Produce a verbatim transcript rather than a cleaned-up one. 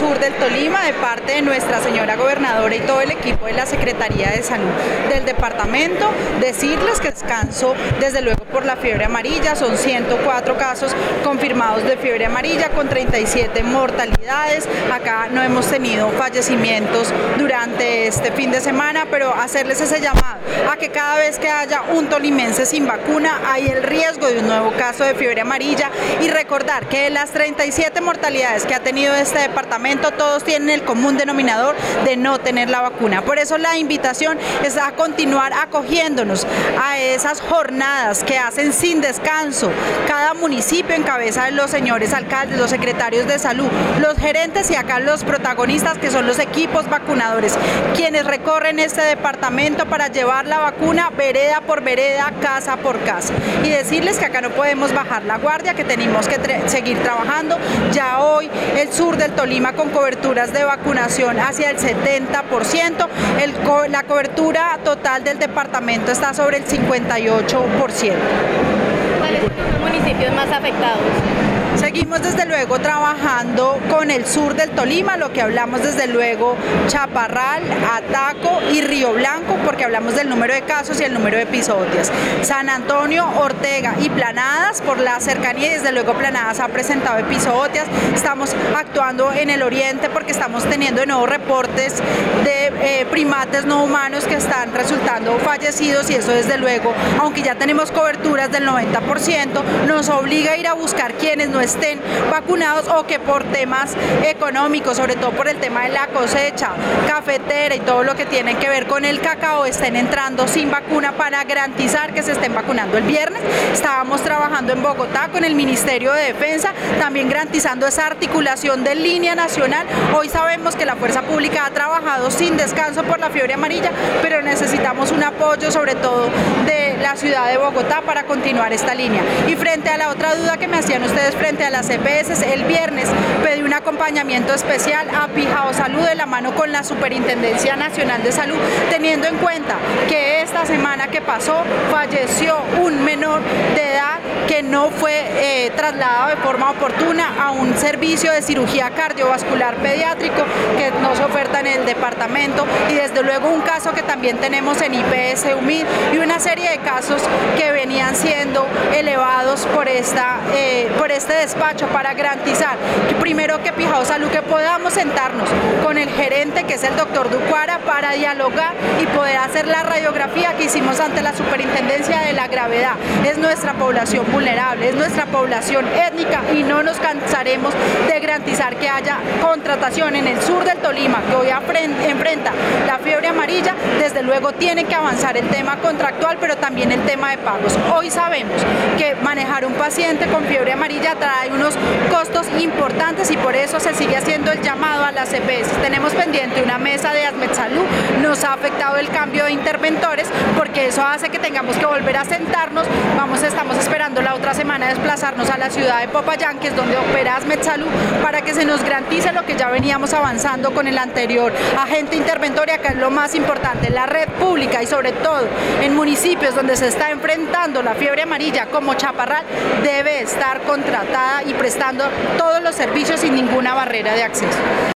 sur del Tolima de parte de nuestra señora gobernadora y todo el equipo de la Secretaría de Salud del departamento. Decirles que descanso desde luego por la fiebre amarilla, son ciento cuatro casos confirmados de fiebre amarilla con treinta y siete mortalidades. Acá no hemos tenido fallecimientos durante este fin de semana, pero hacerles ese llamado a que cada vez que haya un tolimense sin vacuna hay el riesgo de un nuevo caso de fiebre amarilla, y recordar que de las treinta y siete mortalidades que ha tenido este departamento, todos tienen el común denominador de no tener la vacuna. Por eso la invitación es a continuar acogiéndonos a esas jornadas que hacen sin descanso cada municipio en cabeza de los señores alcaldes, los secretarios de salud, los gerentes y acá los protagonistas que son los equipos vacunadores, quienes recorren este departamento para llevar la vacuna vereda por vereda, casa por casa. Y decirles que acá no podemos bajar la guardia, que tenemos que seguir trabajando. Ya hoy el sur del Tolima con coberturas de vacunación hacia el setenta por ciento, el, la cobertura total del departamento está sobre el cincuenta y ocho por ciento. ¿Cuáles son los municipios más afectados? Seguimos desde luego trabajando con el sur del Tolima, lo que hablamos desde luego Chaparral, Ataco y Río Blanco, porque hablamos del número de casos y el número de episodios. San Antonio, Ortega y Planadas, por la cercanía, y desde luego Planadas ha presentado episodios. Estamos actuando en el oriente porque estamos teniendo de nuevo reportes de eh, primates no humanos que están resultando fallecidos, y eso desde luego, aunque ya tenemos coberturas del noventa por ciento, nos obliga a ir a buscar quienes no estén vacunados o que por temas económicos, sobre todo por el tema de la cosecha cafetera y todo lo que tiene que ver con el cacao, estén entrando sin vacuna para garantizar que se estén vacunando. El viernes estábamos trabajando en Bogotá con el Ministerio de Defensa, también garantizando esa articulación de línea nacional. Hoy sabemos que la Fuerza Pública ha trabajado sin descanso por la fiebre amarilla, pero necesitamos un apoyo sobre todo de la ciudad de Bogotá para continuar esta línea. Y frente a la otra duda que me hacían ustedes frente a las E P S, el viernes pedí un acompañamiento especial a Pijao Salud de la mano con la Superintendencia Nacional de Salud, teniendo en cuenta que esta semana que pasó falleció un menor de edad que no fue eh, trasladado de forma oportuna a un servicio de cirugía cardiovascular pediátrico que no se oferta en el departamento, y desde luego un caso que también tenemos en I P S Humil, y una serie de casos que venían siendo elevados por, esta, eh, por este despacho, para garantizar que primero que Pijao Salud, que podamos sentarnos con el gerente que es el doctor Ducuara para dialogar y poder hacer la radiografía que hicimos ante la superintendencia de la gravedad. Es nuestra población vulnerable, es nuestra población étnica, y no nos cansaremos de garantizar que haya contratación en el sur del Tolima, que hoy enfrenta la fiebre amarilla. Desde luego tiene que avanzar el tema contractual, pero también el tema de pagos. Hoy sabemos que manejar un paciente con fiebre amarilla trae unos costos importantes, y por eso se sigue haciendo el llamado a las E P S. Tenemos pendiente una mesa de ASMEDSalud, nos ha afectado el cambio de interventores porque eso hace que tengamos que volver a sentarnos. Vamos, estamos esperando la otra semana desplazarnos a la ciudad de Popayán, que es donde opera ASMEDSalud, para que se nos garantice lo que ya veníamos avanzando con el anterior agente interventor. Y acá es lo más importante, la red pública, y sobre todo en municipios donde se está enfrentando la fiebre amarilla como Chaparral, debe estar contratada y prestando todos los servicios sin ninguna barrera de acceso.